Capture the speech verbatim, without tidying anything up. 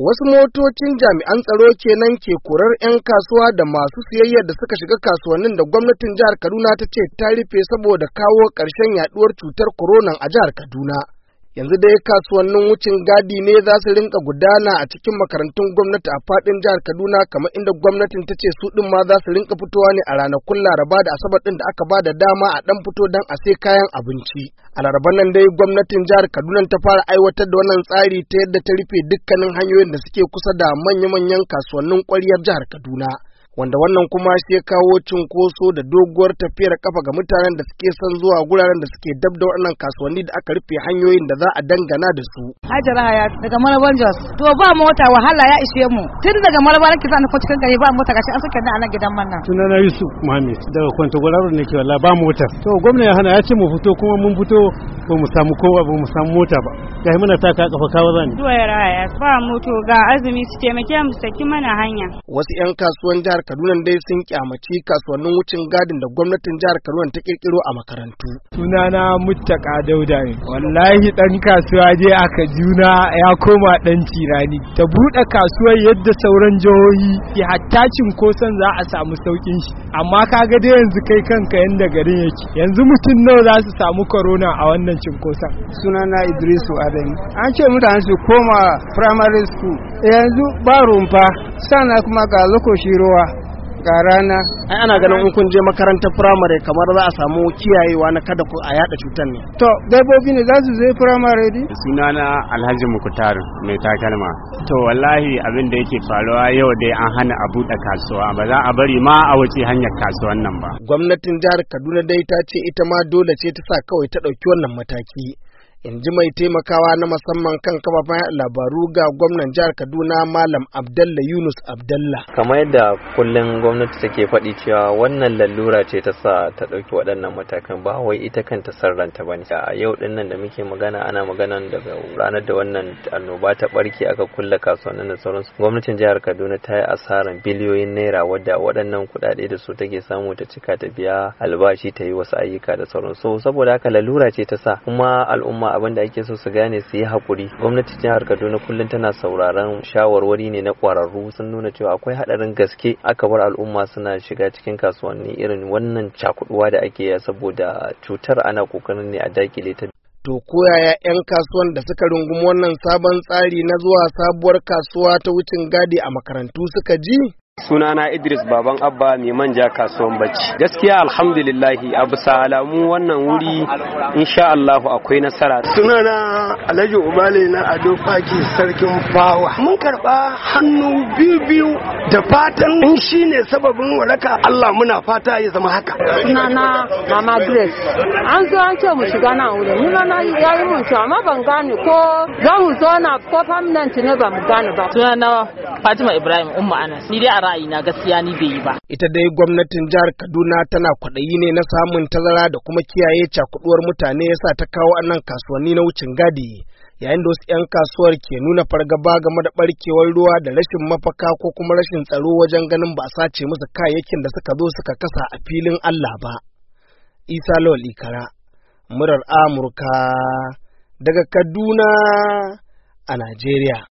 Wasu motocin jami'an tsaro kenan ke korar 'yan kasuwa da masu siyayya da suka shiga kasuwannin da gwamnatin jihar Kaduna ta ce ta rufe saboda kawo ƙarshen yaduwar cutar corona a jihar Kaduna. Yanzu dai kasuwannin wucin gadi ne za su rinka gudana a cikin makarantun gwamnati a faɗin jihar Kaduna, kamar inda gwamnatin ta ce su ɗin ma za su rinka fitowa ne a ranakun Laraba da Asabar ɗin da aka ba da dama a ɗan fito don a sai kayan abinci. A Laraban nan dai gwamnatin jihar Kaduna ta fara aiwatar da wannan tsari ta yadda ta rufe dukkanin hanyoyin da suke kusa da manya-manyan kasuwannin ƙwaryar jihar Kaduna, wanda wannan kuma shi ya kawo cunkoso da doguwar tafiyar kafa ga mutanen da suke son zuwa guraren da suke dab da waɗannan kasuwanni da aka rufe hanyoyin da za a dangana da su. Hajara Hayat daga Maraban Jos. To ba mota wahala ya ishe mu. Tun daga Maraban nake zan ko cikin gari ba mota gashi an saka ni a nan gidan man nan. Sunana Yusuf Muhammad daga Kwanta Gwararo nake wallahi ba mota. To gwamnati ya hana ya ce mu fito kuma mun fito ba mu samu kowa ba mu samu mota ba. Gashi muna taka kafa kawo zani. Hajara Hayat ba moto ga azumi su taimake mu saki mana hanya. Wasu 'yan kasuwan jihar Kaduna dai sun kyamaci kasuwannin wucin gadin da gwamnatin jihar Kaduna ta kirkiro a makarantu. Sunana Muttaka Dauda ne. Wallahi dan kasuwa je aka juna ya koma dan tirani. Ta bude kasuwar yadda sauran jihohi ke hatta cinkoson za a samu saukin shi. Amma kaga dai yanzu kai kanka yanda garin yake. Yanzu mutum nawa za su samu corona a wannan cinkoson. Sunana Idrisu Adam. An ce mutane su koma primary school. Yanzu ba rumfa. Sana kuma ga lokaci ruwa. ga rana. Ai ana ganin in kun je makarantar firamare kamar za a samu kiyayewa na kada ku a yada cutar ne. To dabbobi ne za su je firamare di? Sunana Alhaji Mukutar mai takalma. To wallahi abin da yake faruwa yau dai an hana a buɗe kasuwa, ba za a bari ma a wuce hanyar kasuwan nan ba. Gwamnatin jihar Kaduna dai ta ce ita ma dole ce ta sa kawai ta ɗauki wannan mataki. In ji mai taimakawa na musamman kan kafafen labaru ga gwamnan jihar Kaduna Malam Abdalla Yunus Abdalla. Kamar yadda kullum gwamnati take faɗi cewa wannan lalura ce ta sa ta ɗauki waɗannan matakan, ba wai ita kanta sarranta ba ne. A yau ɗin nan da muke magana ana magana daga ranar da wannan annoba ta ɓarke aka kulle kasuwannin da sauransu. Gwamnatin jihar Kaduna ta yi asaran biliyoyin naira wadda waɗannan kuɗaɗe da su take samu ta cika ta biya albashi ta yi wasu ayyuka da sauransu. Saboda haka lalura ce ta sa, kuma al'umma abin da ake so su gane su yi hakuri. Gwamnatin jihar Kaduna kullum tana sauraron shawarwari ne na kwararru, sun nuna cewa akwai hadarin gaske aka bar al'umma suna shiga cikin kasuwanni irin wannan cakuduwa da ake yi, saboda cutar ana kokarin ne a dakile ta. To koyaya 'yan kasuwan da suka rungumi wannan sabon tsari na zuwa sabuwar kasuwa ta wucin gadi a makarantu suka ji? Sunana Idris Baban Abba mai manja kasuwan Bacci. Gaskiya alhamdulillahi a bisa alamu wannan wuri insha Allahu akwai nasara. Sunana Alhaji Umale na Ado Faki sarkin Fawa. Mun karba hannu biyu biyu da fatan in shine sababin waraka Allah muna fata ya zama haka. Sunana Mama Grace. An zo an ce mu shiga nan wurin. Ni ma na yayi mun to amma ban gane ko za mu zo na ko permanent ne ba mu gane ba. Sunana Fatima Ibrahim Umma Anas. Ni dai ra'ayina gaskiya ni bai yi ba. Ita dai gwamnatin jihar Kaduna tana kwaɗayi ne na samun tazara da kuma kiyaye cakuduwar mutane, yasa ta kawo annan kasuwanni na wucin gadi, yayin da wasu 'yan kasuwar ke nuna fargaba game da barkewar ruwa da rashin mafaka ko kuma rashin tsaro wajen ganin ba a sace musu kayayyakin da suka zo suka kasa a filin Allah ba. Isa Lawal Ikara, murar Amurka daga Kaduna a Najeriya.